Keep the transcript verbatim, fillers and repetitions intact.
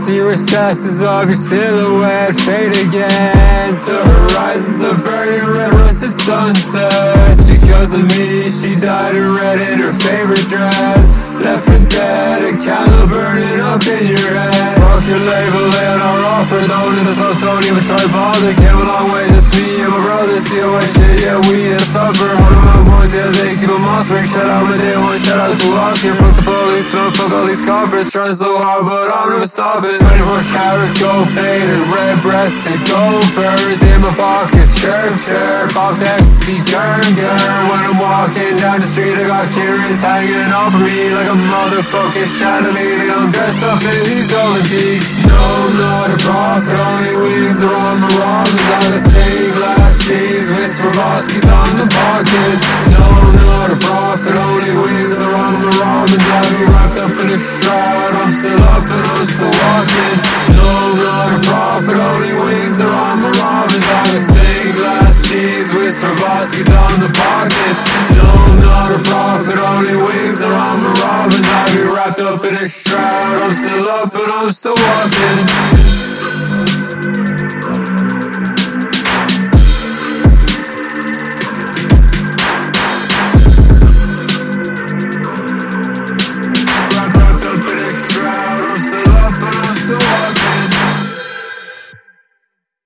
see recesses of your silhouette fade against the horizons of burning red rusted sunsets. Because of me, she dyed her red in her favorite dress, left for dead, a candle burning up in your head. Fuck your label, laying our offer, don't need this, don't even try bother. Came a long way, just me and my brothers, see away shit, yeah, we had suffer. All of my boys, yeah, they keep a monster. Shout out my day one, shout out to Oscar. Fuck the police, man, fuck all these coppers. Trying so hard, but I'm never stopping. Twenty-four karat gold plated, red breasted gold birds in my pockets. Chirp, chirp, off the ecstasy, gurn, gurn. When I'm walking down the street, I got Kieran's hanging off of me like a motherfucking chandelier. I'm dressed up in these golden jeans. No, I'm not a prophet, only wings are on my ramen. On the stained glass jeans with Swarovskis on the pocket. No, I'm not a prophet, only wings are on my ramen. Got me wrapped up in a shroud, I'm still up and I'm still walking. No, I'm not a prophet, only wings are on my ramen.